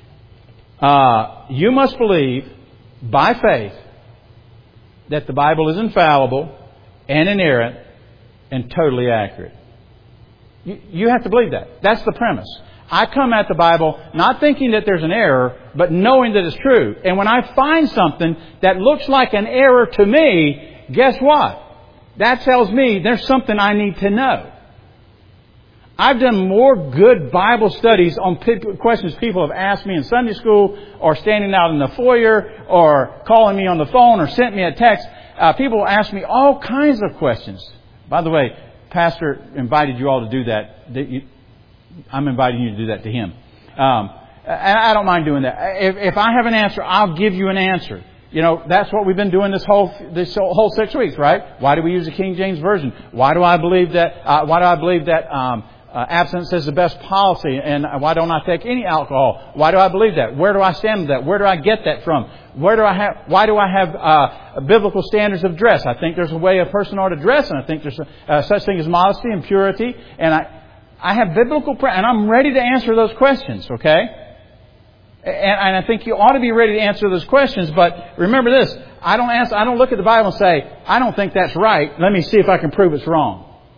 Uh, you must believe by faith that the Bible is infallible and inerrant and totally accurate. You, you have to believe that. That's the premise. I come at the Bible not thinking that there's an error, but knowing that it's true. And when I find something that looks like an error to me, guess what? That tells me there's something I need to know. I've done more good Bible studies on questions people have asked me in Sunday school or standing out in the foyer or calling me on the phone or sent me a text. Uh, people ask me all kinds of questions. By the way, Pastor invited you all to do that. I'm inviting you to do that to him. Um, and I don't mind doing that. If, if I have an answer, I'll give you an answer. You know, that's what we've been doing this whole this whole six weeks, right? Why do we use the King James Version? Why do I believe that? Uh, why do I believe that? Um, Uh, abstinence is the best policy, and why don't I take any alcohol? Why do I believe that? Where do I stand with that? Where do I get that from? Where do I have? Why do I have uh, biblical standards of dress? I think there's a way a person ought to dress, and I think there's a, uh, such thing as modesty and purity. And I, I have biblical, pre- and I'm ready to answer those questions. Okay, and, and I think you ought to be ready to answer those questions. But remember this: I don't answer. I don't look at the Bible and say, "I don't think that's right. Let me see if I can prove it's wrong."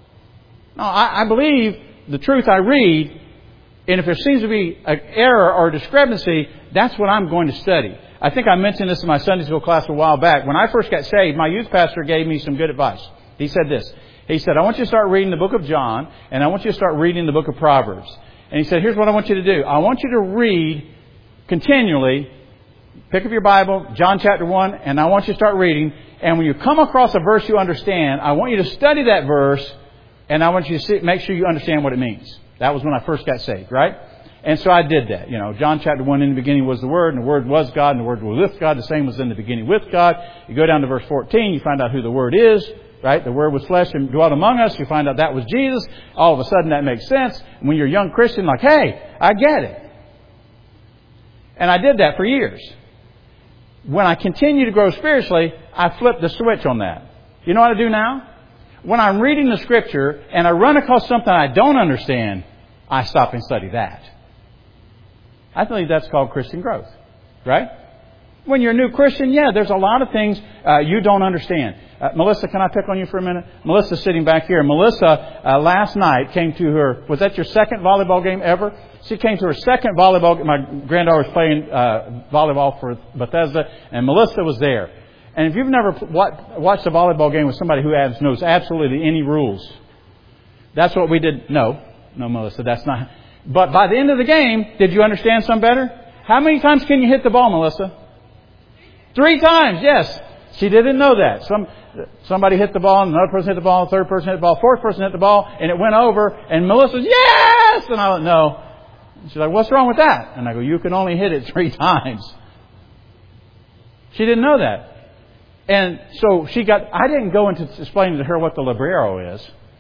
No, I, I believe the truth I read, and if there seems to be an error or a discrepancy, that's what I'm going to study. I think I mentioned this in my Sunday school class a while back. When I first got saved, my youth pastor gave me some good advice. He said this. He said, I want you to start reading the book of John, and I want you to start reading the book of Proverbs. And he said, here's what I want you to do. I want you to read continually. Pick up your Bible, John chapter one, and I want you to start reading. And when you come across a verse you understand, I want you to study that verse. And I want you to see, make sure you understand what it means. That was when I first got saved, right? And so I did that. You know, John chapter one, in the beginning was the Word, and the Word was God, and the Word was with God. The same was in the beginning with God. You go down to verse fourteen, you find out who the Word is, right? The Word was flesh and dwelt among us. You find out that was Jesus. All of a sudden that makes sense. And when you're a young Christian, like, hey, I get it. And I did that for years. When I continue to grow spiritually, I flipped the switch on that. You know what I do now? When I'm reading the Scripture and I run across something I don't understand, I stop and study that. I believe that's called Christian growth, right? When you're a new Christian, yeah, there's a lot of things uh, you don't understand. Uh, Melissa, can I pick on you for a minute? Melissa's sitting back here. Melissa, uh, last night, came to her, was that your second volleyball game ever? She came to her second volleyball game. My granddaughter was playing uh, volleyball for Bethesda, and Melissa was there. And if you've never watched a volleyball game with somebody who knows absolutely any rules, that's what we did. No, no, Melissa, that's not. But by the end of the game, did you understand some better? How many times can you hit the ball, Melissa? Three times, yes. She didn't know that. Some somebody hit the ball, and another person hit the ball, a third person hit the ball, fourth person hit the ball, and it went over. And Melissa says, yes! And I went, no. She's like, what's wrong with that? And I go, you can only hit it three times. She didn't know that. And so she got, I didn't go into explaining to her what the librero is.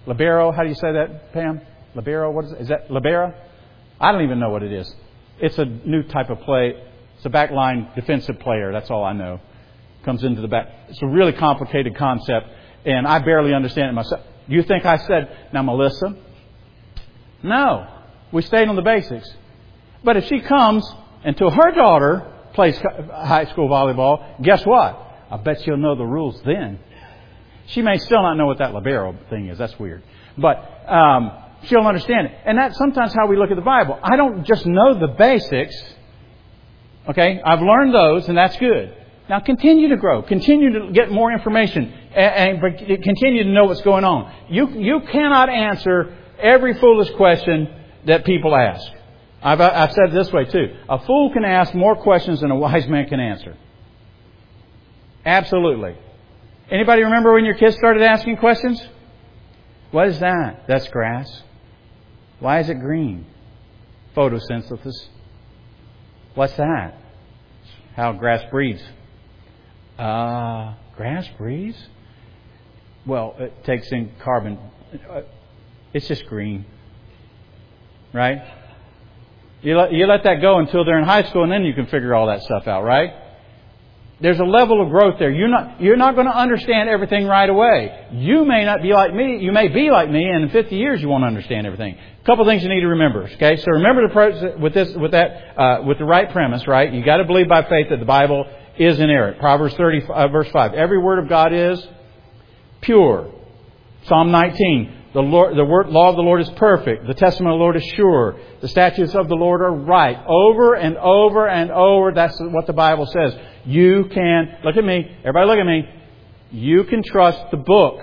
Libero, how do you say that, Pam? Libero, what is it? Is that libera? I don't even know what it is. It's a new type of play. It's a backline defensive player. That's all I know. Comes into the back. It's a really complicated concept, and I barely understand it myself. You think I said, now, Melissa? No. We stayed on the basics. But if she comes until her daughter plays high school volleyball, guess what? I bet she'll know the rules then. She may still not know what that libero thing is. That's weird. But um, she'll understand it. And that's sometimes how we look at the Bible. I don't just know the basics. Okay? I've learned those, and that's good. Now continue to grow. Continue to get more information. And, and continue to know what's going on. You, you cannot answer every foolish question that people ask. I've, I've said it this way too. A fool can ask more questions than a wise man can answer. Absolutely. Anybody remember when your kids started asking questions? What is that? That's grass. Why is it green? Photosynthesis. What's that? How grass breeds. Uh, grass breeds? Well, it takes in carbon. It's just green. Right? You let, you let that go until they're in high school, and then you can figure all that stuff out, right? There's a level of growth there. You're not, you're not going to understand everything right away. You may not be like me. You may be like me, and in fifty years you won't understand everything. A couple things you need to remember. Okay, so remember to approach with this, with that, uh, with the right premise. Right, you got to believe by faith that the Bible is inerrant. Proverbs thirty, uh, verse five. Every word of God is pure. Psalm nineteen. The Lord, the word, law of the Lord is perfect. The testament of the Lord is sure. The statutes of the Lord are right. Over and over and over. That's what the Bible says. You can, look at me. Everybody look at me. You can trust the book.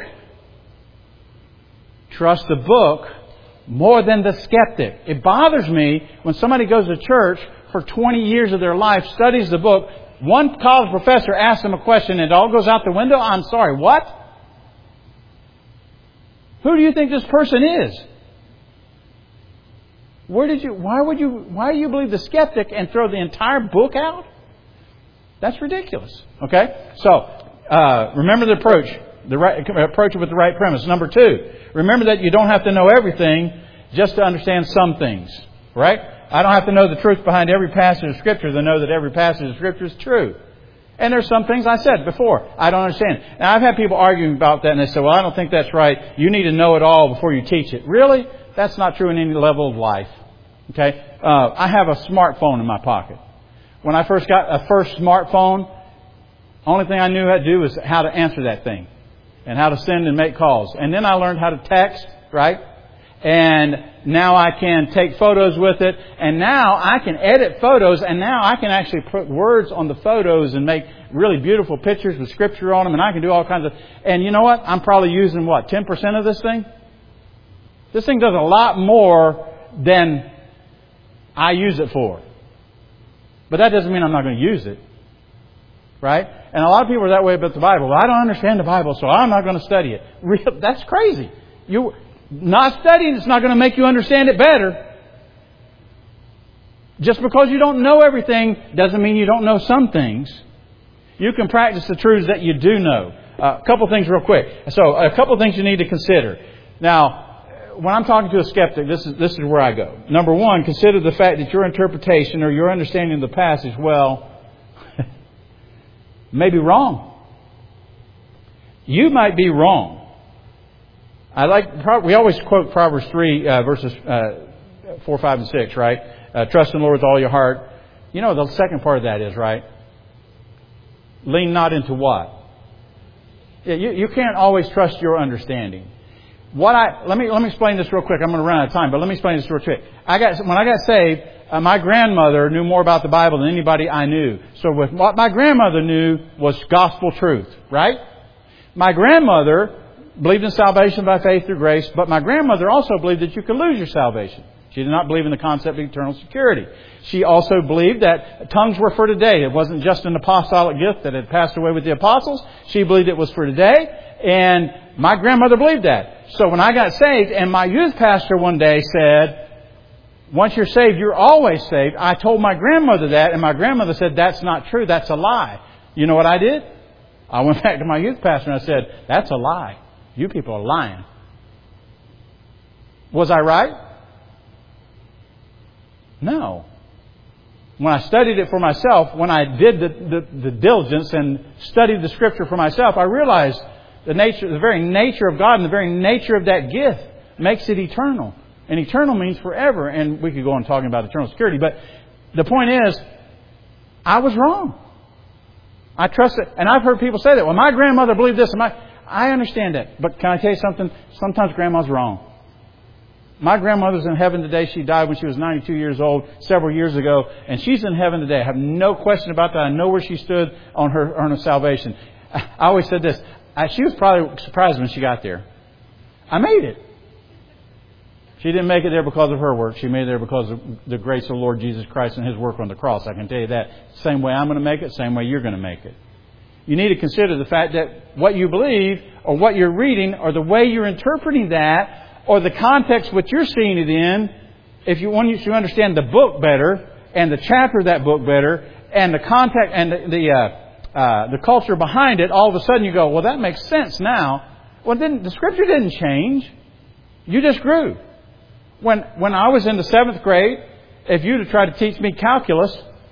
Trust the book more than the skeptic. It bothers me when somebody goes to church for twenty years of their life, studies the book. One college professor asks them a question and it all goes out the window. I'm sorry, what? Who do you think this person is? Where did you, why would you, why do you believe the skeptic and throw the entire book out? That's ridiculous. Okay? So, uh, remember the approach. The right, approach it with the right premise. Number two, remember that you don't have to know everything just to understand some things. Right? I don't have to know the truth behind every passage of Scripture to know that every passage of Scripture is true. And there's some things I said before I don't understand. Now, I've had people arguing about that, and they say, well, I don't think that's right. You need to know it all before you teach it. Really? That's not true in any level of life. Okay? Uh, I have a smartphone in my pocket. When I first got a first smartphone, only thing I knew how to do was how to answer that thing and how to send and make calls. And then I learned how to text, right? And now I can take photos with it. And now I can edit photos. And now I can actually put words on the photos and make really beautiful pictures with Scripture on them. And I can do all kinds of... And you know what? I'm probably using, what, ten percent of this thing? This thing does a lot more than I use it for. But that doesn't mean I'm not going to use it. Right? And a lot of people are that way about the Bible. Well, I don't understand the Bible, so I'm not going to study it. Real, that's crazy. You... Not studying it's not going to make you understand it better. Just because you don't know everything doesn't mean you don't know some things. You can practice the truths that you do know. Uh, a couple things real quick. So a couple things you need to consider. Now, when I'm talking to a skeptic, this is this is where I go. Number one, consider the fact that your interpretation or your understanding of the passage, well, may be wrong. You might be wrong. I like, we always quote Proverbs three, uh, verses uh, four, five, and six, right? Uh, trust in the Lord with all your heart. You know, the second part of that is, right? Lean not into what? Yeah, you, you can't always trust your understanding. What I let me let me explain this real quick. I'm going to run out of time, but let me explain this real quick. I got when I got saved, uh, my grandmother knew more about the Bible than anybody I knew. So with what my grandmother knew was gospel truth, right? My grandmother believed in salvation by faith through grace, but my grandmother also believed that you could lose your salvation. She did not believe in the concept of eternal security. She also believed that tongues were for today. It wasn't just an apostolic gift that had passed away with the apostles. She believed it was for today, and my grandmother believed that. So when I got saved, and my youth pastor one day said, once you're saved, you're always saved. I told my grandmother that, and my grandmother said, that's not true. That's a lie. You know what I did? I went back to my youth pastor and I said, that's a lie. You people are lying. Was I right? No. When I studied it for myself, when I did the, the, the diligence and studied the Scripture for myself, I realized the nature, the very nature of God and the very nature of that gift makes it eternal. And eternal means forever. And we could go on talking about eternal security. But the point is, I was wrong. I trust it. And I've heard people say that. Well, my grandmother believed this. And my, I understand that. But can I tell you something? Sometimes Grandma's wrong. My grandmother's in heaven today. She died when she was ninety-two years old several years ago. And she's in heaven today. I have no question about that. I know where she stood on her, on her salvation. I always said this. I, she was probably surprised when she got there. I made it. She didn't make it there because of her work. She made it there because of the grace of the Lord Jesus Christ and His work on the cross. I can tell you that. Same way I'm going to make it, same way you're going to make it. You need to consider the fact that what you believe or what you're reading or the way you're interpreting that or the context which you're seeing it in, if you want to understand the book better and the chapter of that book better and the context and the the, uh, uh, the culture behind it, all of a sudden you go, well, that makes sense now. Well, then the Scripture didn't change. You just grew. When when I was in the seventh grade, if you'd have tried to teach me calculus,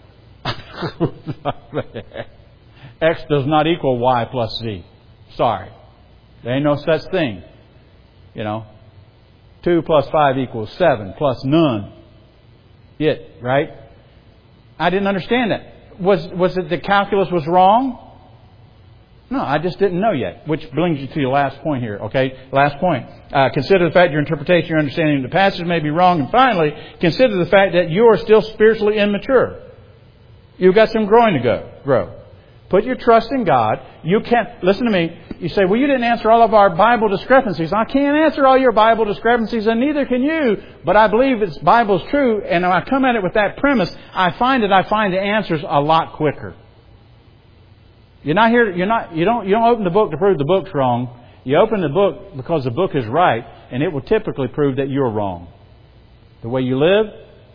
X does not equal Y plus Z. Sorry. There ain't no such thing. You know. Two plus five equals seven plus none. It, right? I didn't understand that. Was was it the calculus was wrong? No, I just didn't know yet. Which brings you to your last point here, okay? Last point. Uh, consider the fact your interpretation, your understanding of the passage may be wrong. And finally, consider the fact that you are still spiritually immature. You've got some growing to go, grow. Put your trust in God. You can't, listen to me. You say, well, you didn't answer all of our Bible discrepancies. I can't answer all your Bible discrepancies, and neither can you. But I believe this Bible's true. And when I come at it with that premise, I find that I find the answers a lot quicker. You're not here, you're not, you don't, you don't open the book to prove the book's wrong. You open the book because the book is right, and it will typically prove that you're wrong. The way you live,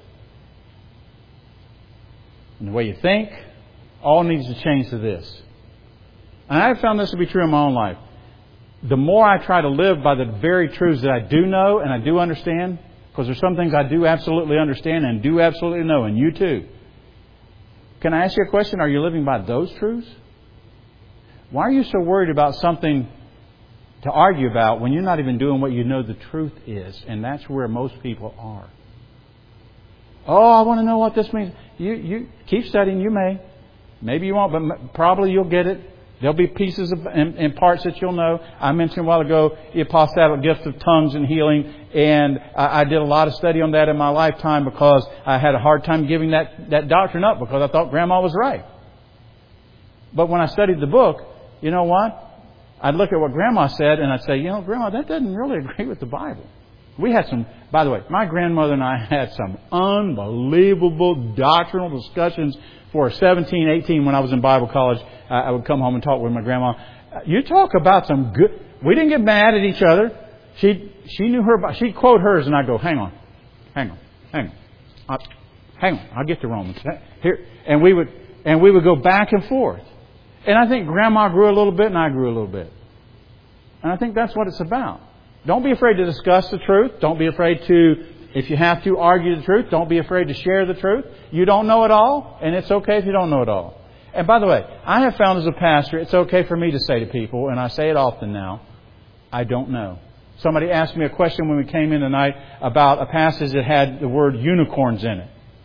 and the way you think, all needs to change to this. And I've found this to be true in my own life. The more I try to live by the very truths that I do know and I do understand, because there's some things I do absolutely understand and do absolutely know, and you too. Can I ask you a question? Are you living by those truths? Why are you so worried about something to argue about when you're not even doing what you know the truth is? And that's where most people are. Oh, I want to know what this means. You you keep studying. You may. Maybe you won't, but probably you'll get it. There'll be pieces of, and, and parts that you'll know. I mentioned a while ago the apostolic gift of tongues and healing. And I, I did a lot of study on that in my lifetime because I had a hard time giving that, that doctrine up because I thought Grandma was right. But when I studied the book, you know what? I'd look at what Grandma said and I'd say, you know, Grandma, that doesn't really agree with the Bible. We had some, by the way, my grandmother and I had some unbelievable doctrinal discussions for seventeen, eighteen when I was in Bible college. Uh, I would come home and talk with my grandma. You talk about some good, we didn't get mad at each other. She she knew her, she'd quote hers and I'd go, hang on, hang on, hang on. Uh, hang on, I'll get to Romans. Here, and we would, and we would go back and forth. And I think Grandma grew a little bit and I grew a little bit. And I think that's what it's about. Don't be afraid to discuss the truth. Don't be afraid to, if you have to, argue the truth. Don't be afraid to share the truth. You don't know it all, and it's okay if you don't know it all. And by the way, I have found as a pastor, it's okay for me to say to people, and I say it often now, I don't know. Somebody asked me a question when we came in tonight about a passage that had the word unicorns in it.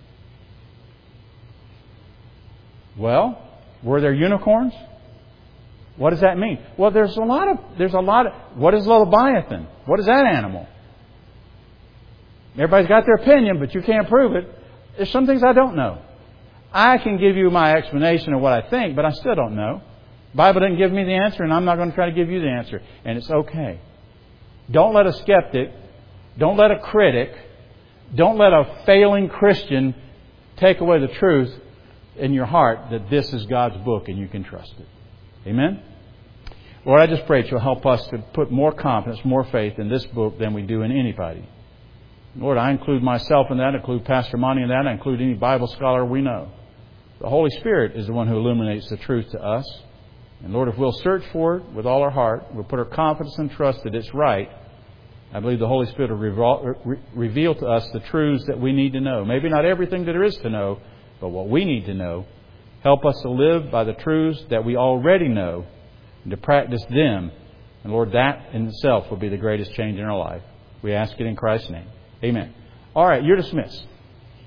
Well, were there unicorns? What does that mean? Well, there's a lot of, there's a lot of, what is Leviathan? What is that animal? Everybody's got their opinion, but you can't prove it. There's some things I don't know. I can give you my explanation of what I think, but I still don't know. The Bible didn't give me the answer, and I'm not going to try to give you the answer. And it's okay. Don't let a skeptic, don't let a critic, don't let a failing Christian take away the truth in your heart that this is God's book and you can trust it. Amen? Lord, I just pray that You'll help us to put more confidence, more faith in this book than we do in anybody. Lord, I include myself in that, I include Pastor Monty in that, I include any Bible scholar we know. The Holy Spirit is the one who illuminates the truth to us. And Lord, if we'll search for it with all our heart, we'll put our confidence and trust that it's right, I believe the Holy Spirit will re- reveal to us the truths that we need to know. Maybe not everything that there is to know, but what we need to know. Help us to live by the truths that we already know and to practice them. And Lord, that in itself will be the greatest change in our life. We ask it in Christ's name. Amen. All right, you're dismissed.